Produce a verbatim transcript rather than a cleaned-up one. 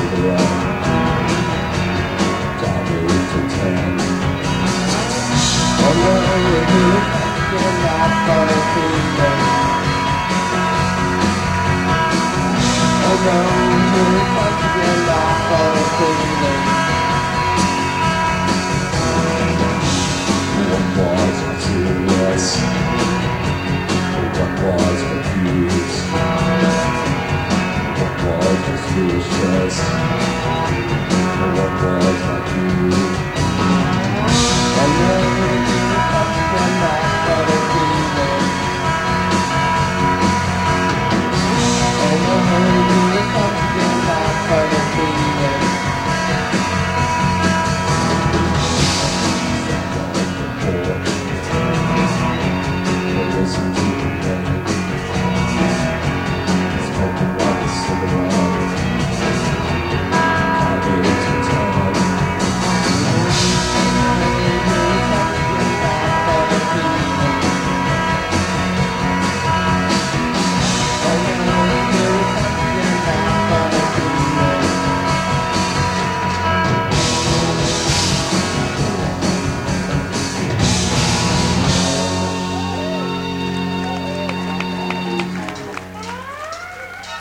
cigarette, diving to ten. Oh no, we're really fucking not gonna be late. Oh no, we're really fucking not gonna be late. What was I serious?